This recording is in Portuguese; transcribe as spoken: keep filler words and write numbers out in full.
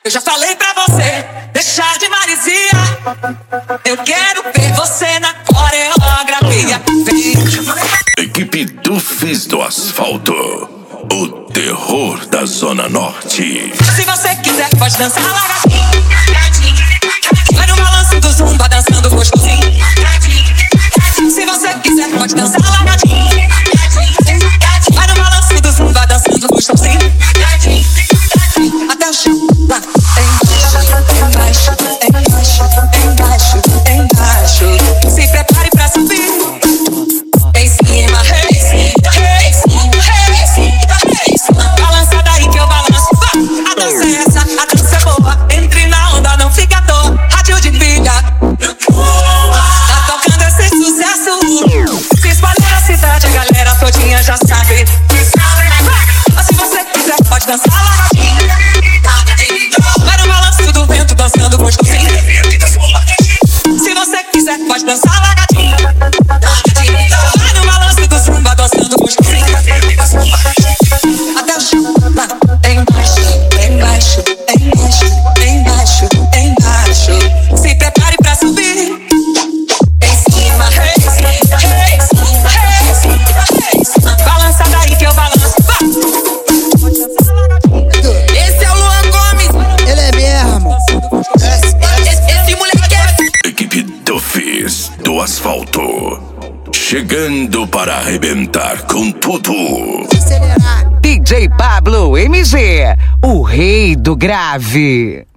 Eu já falei pra você deixar de marisia. Eu quero ver você na coreografia. Vem. Equipe Dufis do Asfalto, o terror da Zona Norte. Se você quiser, pode dançar lagadinho. Vai no balanço do zumba, dançando gostosinho. Se você quiser, pode dançar lagadinho. Vai no balanço do zumba, dançando gostosinho. Até o chão, lá embaixo, embaixo, embaixo, embaixo, embaixo. Se prepare pra subir. Em cima, em cima, em cima, em cima, em cima. Balança daí que eu balanço. A dança é essa, a dança é boa. Entre na onda, não fica à toa. Rádio de pilha. Tá tocando esse sucesso. Se espalha na cidade, a galera todinha já sabe. Mas se você quiser, pode dançar lagadinho. Vai no balanço do vento, dançando gostosinho. Se você quiser, pode dançar lagadinho. Vai no balanço do zumba, dançando gostosinho. Até o chão, lá embaixo, embaixo, embaixo, embaixo, embaixo. Se prepare pra subir. Em cima, em cima, em cima, em cima, em cima. Balança daí que eu balanço. Esse é o Luan Gomes. Ele é mesmo. Esse, esse moleque é. Equipe Dufis do Asfalto, chegando para arrebentar com tudo. Acelerar. D J Pablo M G, o rei do grave.